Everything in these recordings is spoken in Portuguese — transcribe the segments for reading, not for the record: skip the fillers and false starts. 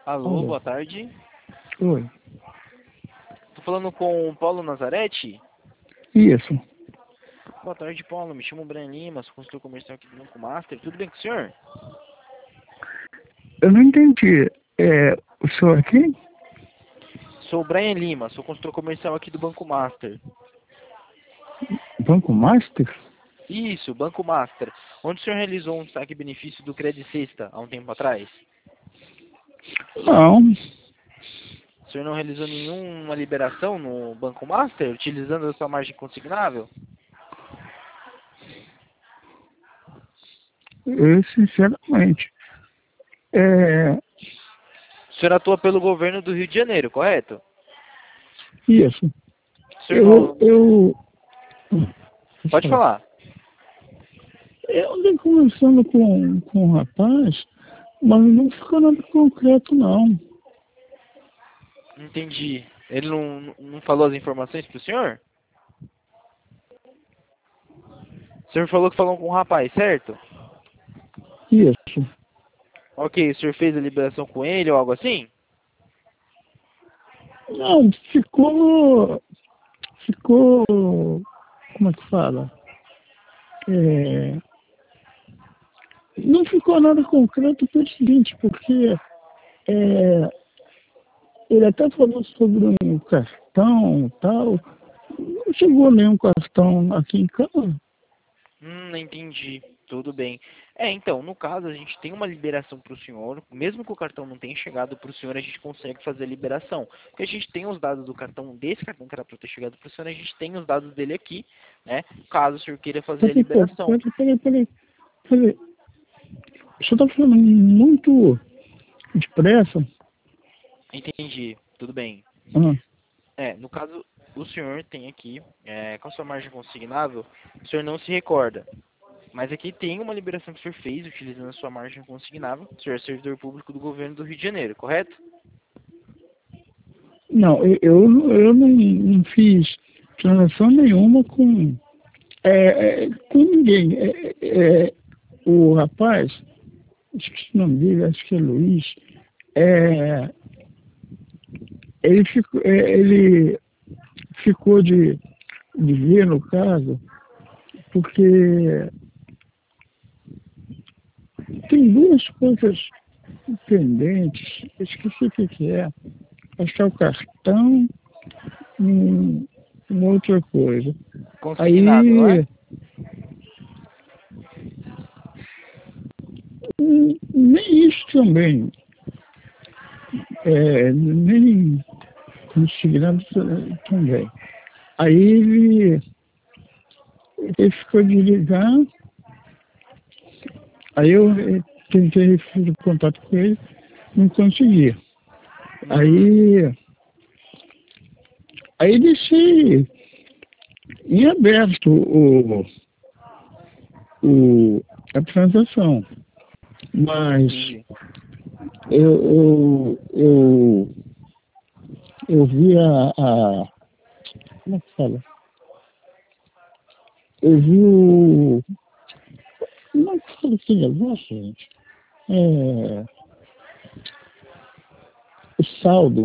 Alô, Alô, boa tarde. oi. Tô falando com o Paulo Nazarete. Isso. Boa tarde, Paulo. Me chamo Brian Lima, sou consultor comercial aqui do Banco Master. Tudo bem com o senhor? Eu não entendi. O senhor aqui? Sou o Brian Lima, sou consultor comercial aqui do Banco Master. Banco Master? Isso, Banco Master. Onde o senhor realizou um saque benefício do Credit Sexta há um tempo atrás? Não. O senhor não realizou nenhuma liberação no Banco Master, utilizando a sua margem consignável? Eu, sinceramente. É, O senhor atua pelo governo do Rio de Janeiro, correto? isso. O senhor Eu, não... eu, deixa eu Pode falar. falar. Eu andei conversando com um rapaz, mas não ficou nada concreto, não. Entendi. Ele não falou as informações pro senhor? O senhor falou que falou com um rapaz, certo? Isso. Ok, o senhor fez a liberação com ele ou algo assim? Não, ficou, como é que fala? É, não ficou nada concreto pelo seguinte, porque é, ele até falou sobre um cartão e tal. Não chegou nenhum cartão aqui em casa. Entendi. Tudo bem. Então, no caso, a gente tem uma liberação para o senhor. Mesmo que o cartão não tenha chegado para o senhor, a gente consegue fazer a liberação. Porque a gente tem os dados do cartão, desse cartão que era para ter chegado para o senhor, a gente tem os dados dele aqui, né? Caso o senhor queira fazer a Peraí, liberação. peraí. O senhor está falando muito depressa. Entendi. Tudo bem. Ah, No caso, o senhor tem aqui, com a sua margem consignável, o senhor não se recorda. Mas aqui tem uma liberação que o senhor fez utilizando a sua margem consignável. O senhor é servidor público do governo do Rio de Janeiro, correto? não, eu não fiz transação nenhuma com ninguém. O rapaz, esqueci o nome dele, acho que é Luiz. É, ele ficou de ver, no caso, porque tem duas coisas pendentes. Eu esqueci o que é. Acho que é o cartão e uma outra coisa. Consignado, não é? Aí, nem isso também. Nem consignado também. Aí ele ficou de ligar. Aí eu tentei fazer contato com ele, não consegui. Hum, Aí, aí deixei em aberto a transação. Mas entendi. eu, eu, eu, eu vi como é que fala? Eu vi como é que fala esse negócio, gente? É, o saldo.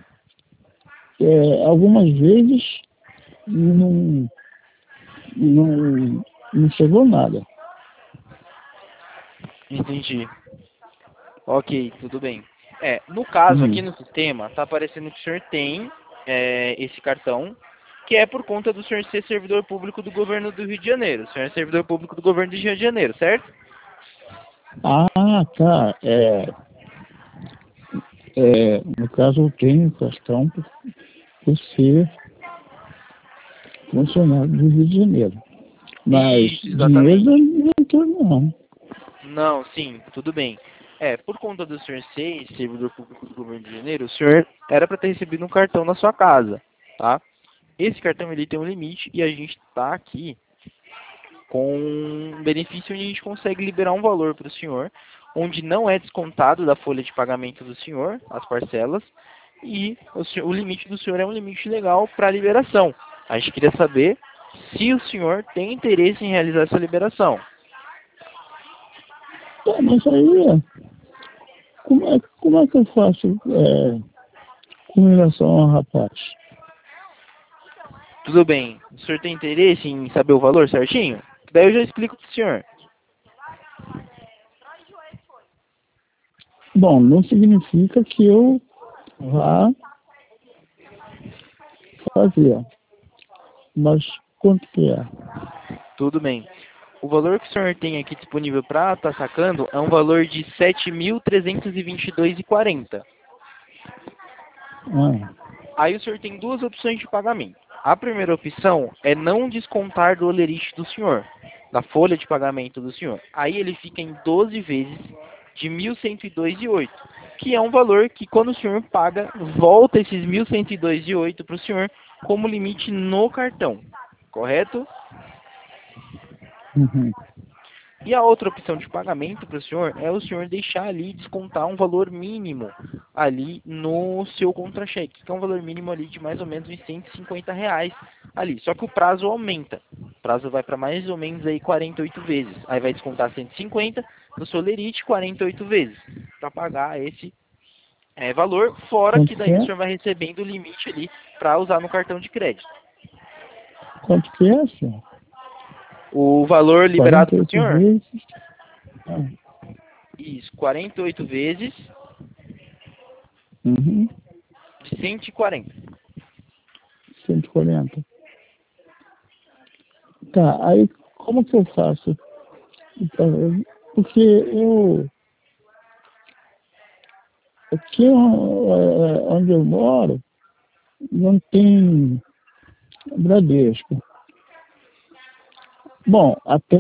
Algumas vezes não, não chegou nada. Entendi. Ok, tudo bem. No caso, aqui Hum. no sistema, está aparecendo que o senhor tem esse cartão, que é por conta do senhor ser servidor público do governo do Rio de Janeiro. O senhor é servidor público do governo do Rio de Janeiro, certo? Ah, tá. No caso, eu tenho cartão por ser funcionário do Rio de Janeiro. Mas Isso, dinheiro exatamente. não tenho, não. Não, sim, tudo bem. Por conta do senhor ser servidor público do governo de janeiro, o senhor era para ter recebido um cartão na sua casa, tá? Esse cartão ele tem um limite e a gente está aqui com um benefício onde a gente consegue liberar um valor para o senhor, onde não é descontado da folha de pagamento do senhor, as parcelas, e o limite do senhor é um limite legal para liberação. A gente queria saber se o senhor tem interesse em realizar essa liberação. Mas aí como é que eu faço com relação ao rapaz? Tudo bem. O senhor tem interesse em saber o valor certinho? Daí eu já explico pro senhor. Bom, não significa que eu vá fazer, mas quanto que é? Tudo bem. O valor que o senhor tem aqui disponível para estar sacando é um valor de R$ 7.322,40. Ah, Aí o senhor tem duas opções de pagamento. A primeira opção é não descontar do olerite do senhor, da folha de pagamento do senhor. Aí ele fica em 12 vezes de R$ 1.102,08, que é um valor que quando o senhor paga, volta esses R$ 1.102,08 para o senhor como limite no cartão, correto? uhum. E a outra opção de pagamento para o senhor é o senhor deixar ali descontar um valor mínimo ali no seu contra-cheque, que é um valor mínimo ali de mais ou menos uns R$ 150 ali. Só que o prazo aumenta. O prazo vai para mais ou menos aí 48 vezes. Aí vai descontar 150 no Solerite 48 vezes para pagar esse valor, fora que Quanto que daí o é? senhor vai recebendo o limite ali para usar no cartão de crédito. Quanto que é, senhor? O valor liberado para o 48 senhor? vezes? Ah, Isso, 48 vezes uhum. de 140. 140. Tá, aí como que eu faço? Então, porque aqui onde eu moro não tem Bradesco. Bom,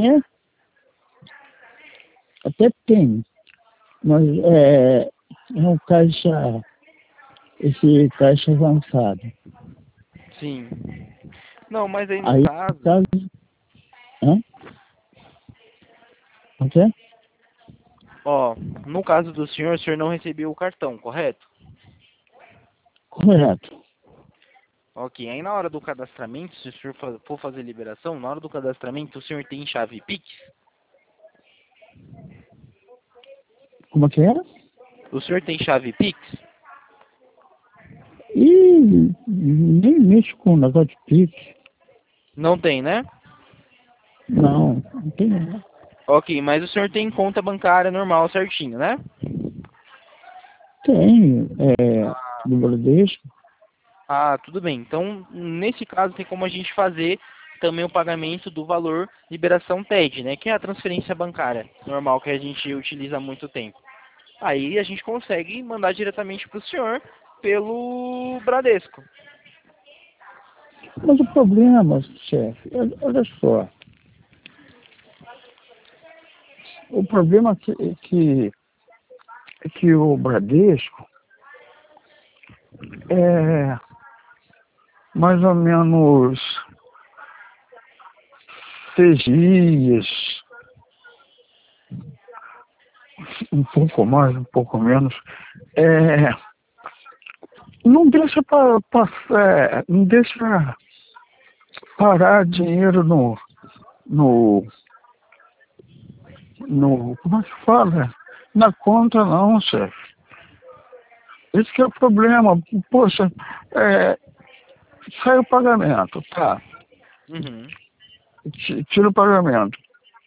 até tem, mas é um esse caixa avançado. Sim. Não, mas aí no Aí, no caso, caso, hã? Ok? ó, no caso do senhor, o senhor não recebeu o cartão, correto? Correto. Ok, aí na hora do cadastramento, se o senhor for fazer liberação, na hora do cadastramento, o senhor tem chave Pix? Como é que é? O senhor tem chave Pix? E nem mexo com negócio de Pix. Não tem, né? Não tem não. Ok, mas o senhor tem conta bancária normal certinho, né? Tem, do Bradesco. Ah, tudo bem. Então, nesse caso, tem como a gente fazer também o pagamento do valor liberação TED, né? Que é a transferência bancária normal que a gente utiliza há muito tempo. Aí a gente consegue mandar diretamente para o senhor pelo Bradesco. Mas o problema, chefe, olha só. O problema é que o Bradesco é mais ou menos 6 dias, um pouco mais, um pouco menos, não deixa não deixa parar dinheiro no, como é que fala? Na conta não, chefe. Esse que é o problema. Poxa, sai o pagamento, tá? Uhum. Tira o pagamento.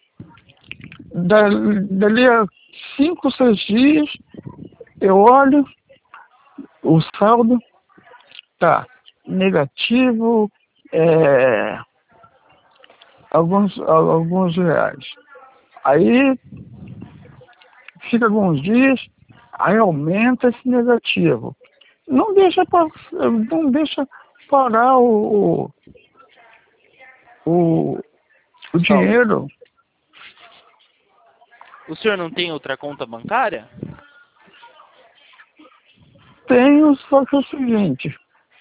Dali a 5, 6 dias, eu olho, o saldo tá negativo, alguns reais. Aí fica alguns dias, aí aumenta esse negativo. Não deixa parar o, o Saulo, dinheiro. o senhor não tem outra conta bancária? Tenho, só que é o seguinte,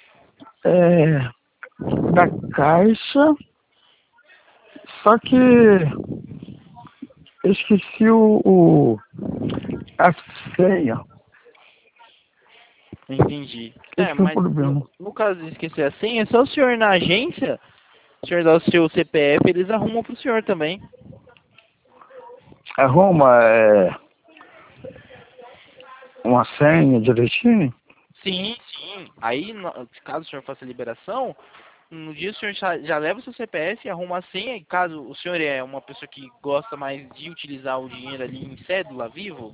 da Caixa, só que eu esqueci a senha. Entendi. Esse que é o Mas problema. no caso de esquecer a senha, é só o senhor ir na agência, o senhor dá o seu CPF, eles arrumam pro senhor também. A Roma uma senha direitinho? Sim, sim. Aí, caso o senhor faça a liberação, no dia o senhor já leva o seu CPF, arruma a senha, e caso o senhor é uma pessoa que gosta mais de utilizar o dinheiro ali em cédula, vivo,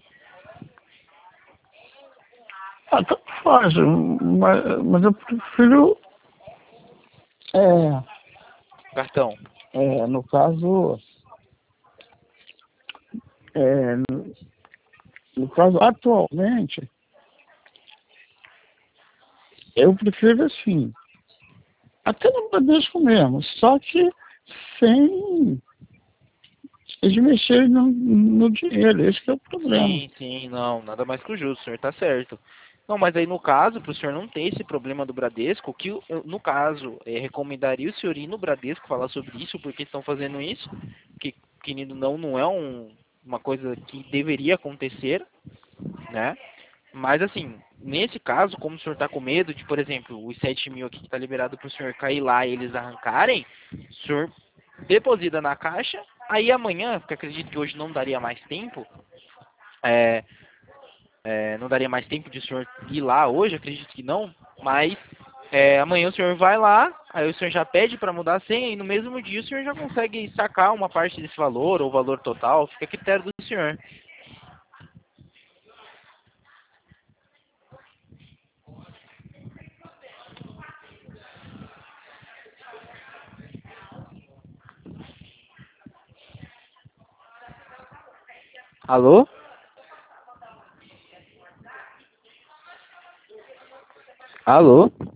Ah, tanto faz, mas eu prefiro, é, cartão. no caso, é, no caso, atualmente, eu prefiro assim, até no Bradesco mesmo, só que sem eles mexerem no dinheiro, esse que é o problema. Sim, sim, não, nada mais que o justo, o senhor tá certo. Não, mas aí no caso, para o senhor não ter esse problema do Bradesco, o que no caso, recomendaria o senhor ir no Bradesco falar sobre isso, porque estão fazendo isso, que, querido não é uma coisa que deveria acontecer, né? Mas assim, nesse caso, como o senhor está com medo de, por exemplo, os 7 mil aqui que está liberado para o senhor cair lá e eles arrancarem, o senhor deposita na caixa, aí amanhã, porque acredito que hoje não daria mais tempo, é, não daria mais tempo de o senhor ir lá hoje, acredito que não, mas amanhã o senhor vai lá, aí o senhor já pede para mudar a senha e no mesmo dia o senhor já consegue sacar uma parte desse valor ou o valor total, fica a critério do senhor. Alô? Alô?